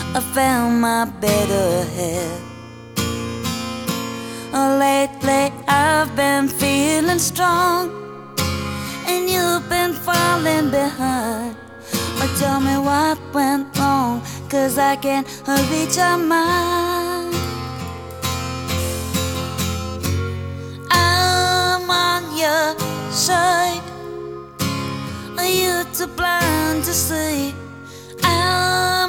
I found my better half. Lately I've been feeling strong, and you've been falling behind. But tell me what went wrong, 'cause I can't reach your mind. I'm on your side. Are you too blind to see? I'm